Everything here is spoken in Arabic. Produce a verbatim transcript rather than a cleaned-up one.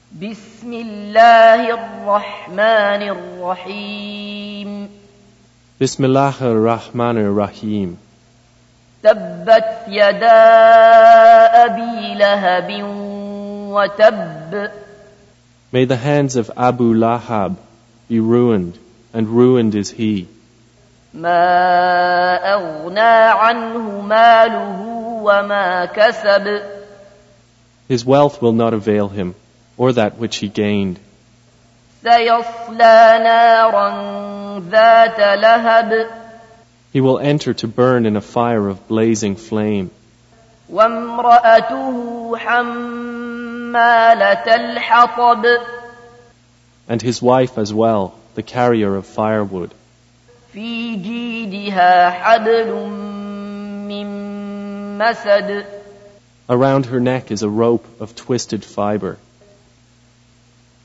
بسم الله الرحمن الرحيم Bismillah ar-Rahman ar-Rahim. تبت يدا أبي لهب وتب. May the hands of Abu Lahab be ruined, and ruined is he. ما أغنى عنه ماله وما كسب. His wealth will not avail him, or that which he gained. سيصلى نارا ذات لهب. He will enter to burn in a fire of blazing flame. وامرأته حمالة الحطب. And his wife as well, the carrier of firewood. في جيدها حبل من مسد. Around her neck is a rope of twisted fiber.